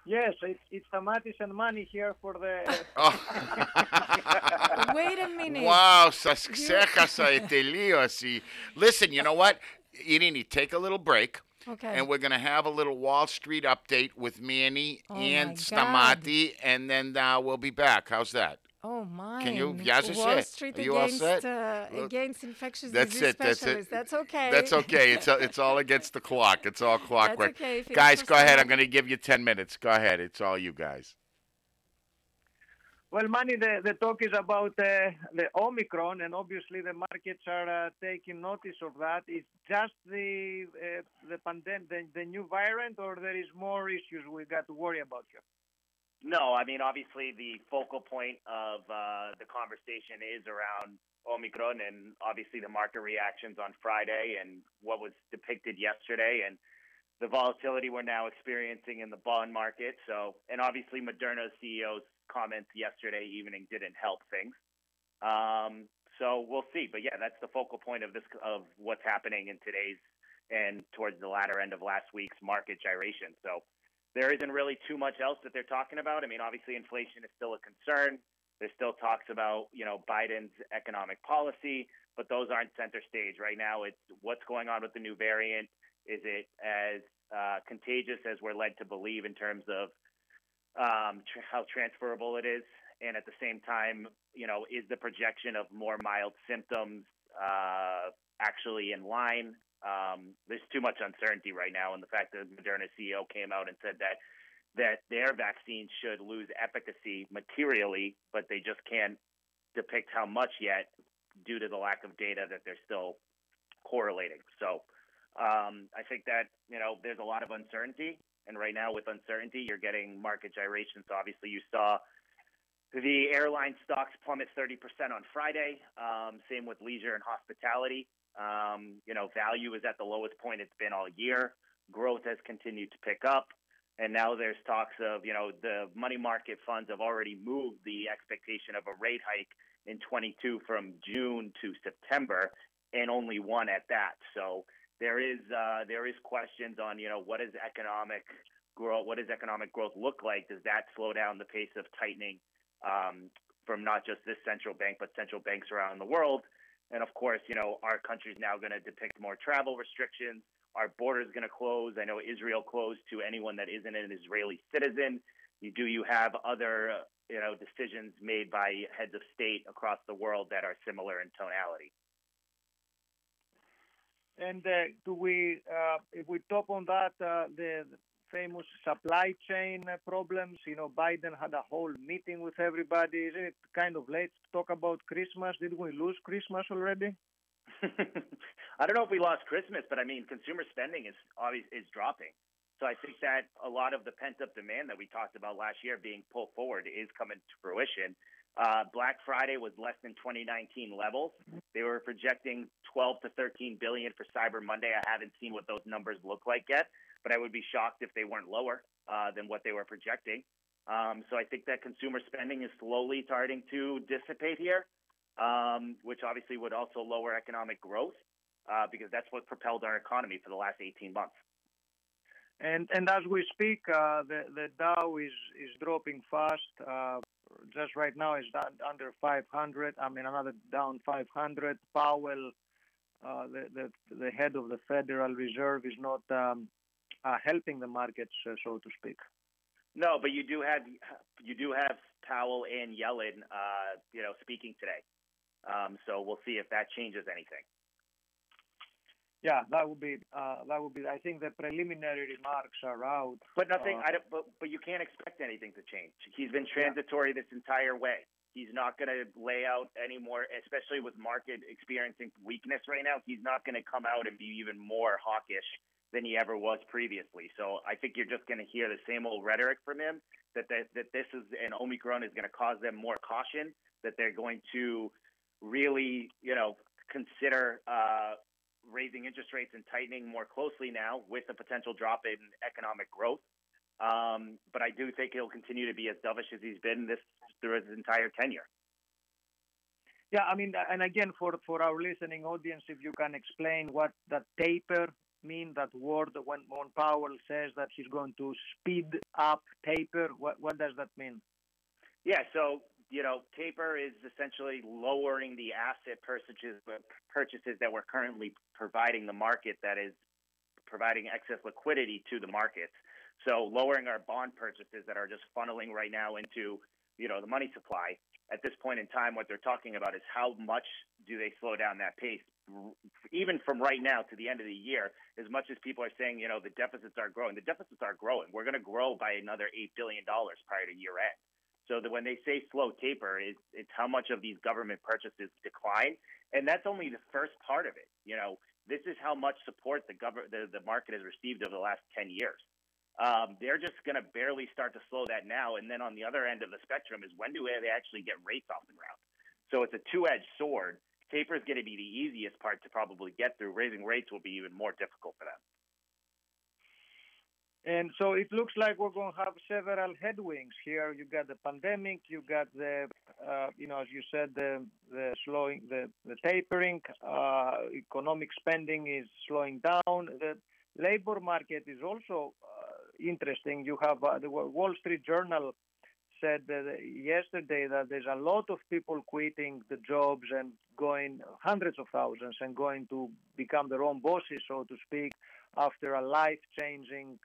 Yes, it's Stamatis and money here for the. Oh. Wait a minute. Wow, You ξέχασα τελείωση. Listen, you know what? Irini, take a little break, and Okay. we're gonna have a little Wall Street update with Manny Oh and my God. Stamati, and then we'll be back. How's that? Oh Can you? mine. Wall Yazise? Street Are you all set? Look, against infectious that's disease it. That's it. specialist. That's okay. That's okay. It's all against the clock. It's all That's clockwork. okay. If it is Guys, for go ahead. I'm gonna somebody. give you 10 minutes. Go ahead. It's all you guys. Well, money. The talk is about the Omicron, and obviously the markets are taking notice of that. It's just the pandemic, the new variant, or there is more issues we got to worry about here. No, I mean, obviously, the focal point of the conversation is around Omicron and obviously the market reactions on Friday and what was depicted yesterday and the volatility we're now experiencing in the bond market. So, and obviously, Moderna's CEO's comments yesterday evening didn't help things. So we'll see. But yeah, that's the focal point of this, of what's happening in today's and towards the latter end of last week's market gyration. So there isn't really too much else that they're talking about. I mean, obviously, inflation is still a concern. There's still talks about, Biden's economic policy, but those aren't center stage right now. It's what's going on with the new variant. Is it as contagious as we're led to believe in terms of how transferable it is? And at the same time, is the projection of more mild symptoms actually in line? There's too much uncertainty right now, and the fact that Moderna CEO came out and said that their vaccine should lose efficacy materially, but they just can't depict how much yet due to the lack of data that they're still correlating. So I think that there's a lot of uncertainty, and right now with uncertainty, you're getting market gyrations. Obviously, you saw the airline stocks plummet 30% on Friday. Same with leisure and hospitality. Value is at the lowest point it's been all year. Growth has continued to pick up. And now there's talks of, the money market funds have already moved the expectation of a rate hike in 22 from June to September, and only one at that. So there is questions on, what is economic growth? What does economic growth look like? Does that slow down the pace of tightening from not just this central bank, but central banks around the world? And of course, our country's now going to depict more travel restrictions. Our border is going to close. I know Israel closed to anyone that isn't an Israeli citizen. You have other, decisions made by heads of state across the world that are similar in tonality. And if we top on that, the famous supply chain problems, Biden had a whole meeting with everybody. Isn't it kind of late to talk about Christmas? Did we lose Christmas already? I don't know if we lost Christmas, but I mean, consumer spending is dropping. So I think that a lot of the pent up demand that we talked about last year being pulled forward is coming to fruition. Black Friday was less than 2019 levels. They were projecting 12 to 13 billion for Cyber Monday. I haven't seen what those numbers look like yet, but I would be shocked if they weren't lower than what they were projecting. So I think that consumer spending is slowly starting to dissipate here, which obviously would also lower economic growth because that's what propelled our economy for the last 18 months. And as we speak, the Dow is dropping fast. Just right now is under 500. I mean, another down 500. Powell, the head of the Federal Reserve, is not helping the markets, so to speak. No, but you do have Powell and Yellen, speaking today. So we'll see if that changes anything. Yeah, that would be. I think the preliminary remarks are out. But nothing. But you can't expect anything to change. He's been transitory this entire way. He's not going to lay out any more, especially with market experiencing weakness right now. He's not going to come out and be even more hawkish than he ever was previously. So I think you're just going to hear the same old rhetoric from him that this is an Omicron is going to cause them more caution. That they're going to really, consider raising interest rates and tightening more closely now with a potential drop in economic growth. But I do think he'll continue to be as dovish as he's been through his entire tenure. Yeah, I mean, and again, for our listening audience, if you can explain what that taper mean, that word, when Powell says that he's going to speed up taper? What does that mean? Yeah, so taper is essentially lowering the asset purchases that we're currently providing the market, that is providing excess liquidity to the markets. So lowering our bond purchases that are just funneling right now into the money supply. At this point in time, what they're talking about is how much do they slow down that pace, even from right now to the end of the year. As much as people are saying, the deficits are growing, We're going to grow by another $8 billion prior to year end. So that when they say slow taper, it's how much of these government purchases decline, and that's only the first part of it. This is how much support the market has received over the last 10 years. They're just going to barely start to slow that now, and then on the other end of the spectrum is, when do they actually get rates off the ground? So it's a two-edged sword. Taper is going to be the easiest part to probably get through. Raising rates will be even more difficult for them. And so it looks like we're going to have several headwinds here. You got the pandemic, you got the, as you said, the slowing, the tapering. Economic spending is slowing down. The labor market is also interesting. You have the Wall Street Journal said that yesterday that there's a lot of people quitting the jobs and going, hundreds of thousands, and going to become their own bosses, so to speak, after a life-changing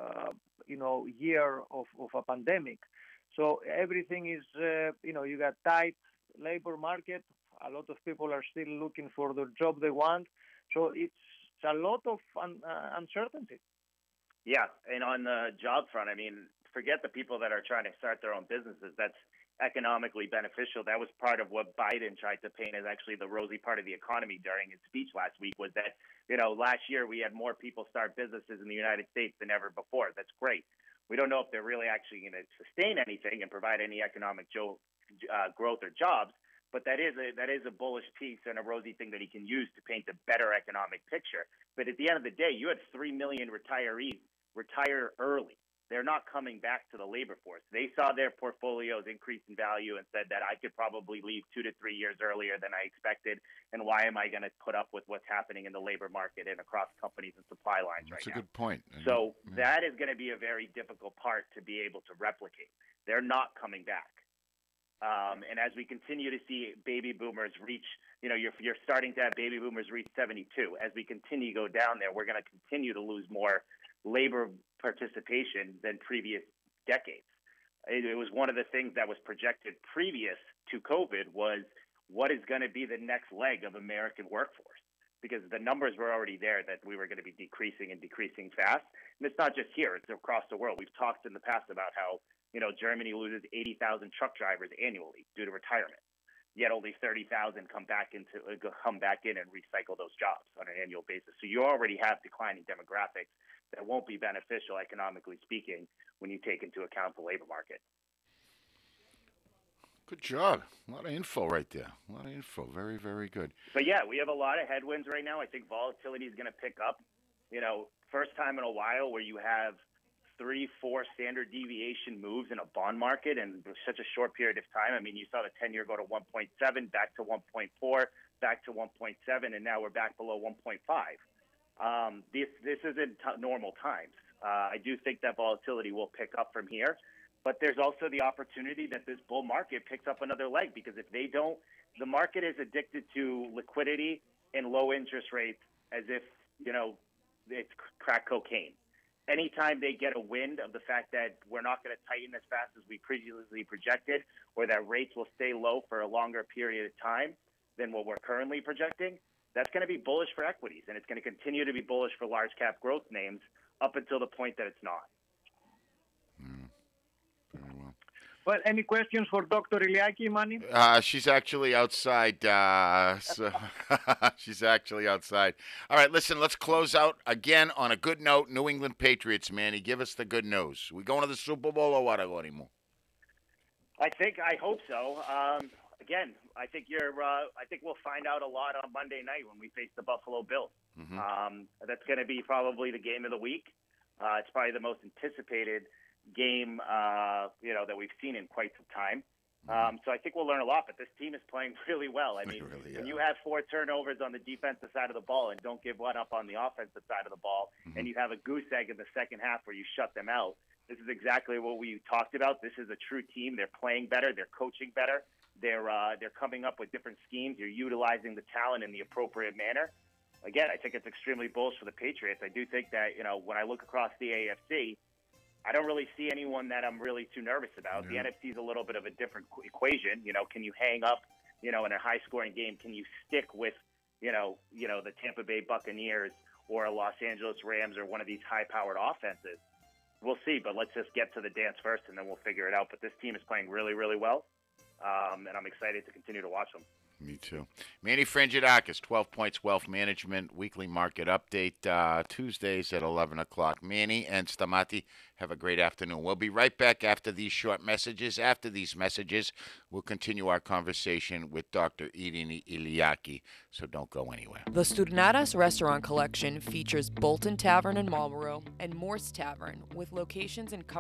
year of a pandemic. So everything is, you got tight labor market. A lot of people are still looking for the job they want. So it's a lot of uncertainty. Yeah, and on the job front, I mean, forget the people that are trying to start their own businesses. That's economically beneficial. That was part of what Biden tried to paint as actually the rosy part of the economy during his speech last week, was that, last year we had more people start businesses in the United States than ever before. That's great. We don't know if they're really actually going to sustain anything and provide any economic growth or jobs, but that is a bullish piece and a rosy thing that he can use to paint a better economic picture. But at the end of the day, you had 3 million retirees retire early. They're not coming back to the labor force. They saw their portfolios increase in value and said that I could probably leave 2 to 3 years earlier than I expected. And why am I going to put up with what's happening in the labor market and across companies and supply lines right now? That's a good point. So that is going to be a very difficult part to be able to replicate. They're not coming back. And as we continue to see baby boomers reach, you're starting to have baby boomers reach 72. As we continue to go down there, we're going to continue to lose more labor participation than previous decades. It was one of the things that was projected previous to COVID was what is going to be the next leg of American workforce, because the numbers were already there that we were going to be decreasing and decreasing fast. And it's not just here, it's across the world. We've talked in the past about how, Germany loses 80,000 truck drivers annually due to retirement. Yet only 30,000 come back in and recycle those jobs on an annual basis. So you already have declining demographics that won't be beneficial economically speaking when you take into account the labor market. Good job. A lot of info right there. A lot of info. Very, very good. But yeah, we have a lot of headwinds right now. I think volatility is going to pick up. First time in a while where you have 3-4 standard deviation moves in a bond market in such a short period of time. I mean, you saw the 10-year go to 1.7, back to 1.4, back to 1.7, and now we're back below 1.5. This isn't normal times. I do think that volatility will pick up from here, but there's also the opportunity that this bull market picks up another leg, because if they don't, the market is addicted to liquidity and low interest rates as if, it's crack cocaine. Anytime they get a wind of the fact that we're not going to tighten as fast as we previously projected, or that rates will stay low for a longer period of time than what we're currently projecting, that's going to be bullish for equities, and it's going to continue to be bullish for large cap growth names up until the point that it's not. Very well. Well, any questions for Dr. Iliaki, Manny? She's actually outside. She's actually outside. All right, listen, let's close out again on a good note. New England Patriots, Manny, give us the good news. We going to the Super Bowl or what, Agonimo? I hope so. Again, I think we'll find out a lot on Monday night when we face the Buffalo Bills. Mm-hmm. That's going to be probably the game of the week. It's probably the most anticipated game, that we've seen in quite some time. So I think we'll learn a lot. But this team is playing really well. I mean, really when are. you have 4 turnovers on the defensive side of the ball and don't give one up on the offensive side of the ball, and you have a goose egg in the second half where you shut them out, this is exactly what we talked about. This is a true team. They're playing better. They're coaching better. They're coming up with different schemes. You're utilizing the talent in the appropriate manner. Again, I think it's extremely bullish for the Patriots. I do think that, when I look across the AFC, I don't really see anyone that I'm really too nervous about. The NFC is a little bit of a different equation. Can you hang up, in a high-scoring game? Can you stick with, the Tampa Bay Buccaneers or a Los Angeles Rams or one of these high-powered offenses? We'll see, but let's just get to the dance first, and then we'll figure it out. But this team is playing really, really well, and I'm excited to continue to watch them. Me too. Manny Frangidakis, 12 Points Wealth Management, weekly market update, Tuesdays at 11 o'clock. Manny and Stamati, have a great afternoon. We'll be right back after these short messages. After these messages, we'll continue our conversation with Dr. Irini Iliaki, so don't go anywhere. The Studnaras Restaurant Collection features Bolton Tavern in Marlborough and Morse Tavern, with locations in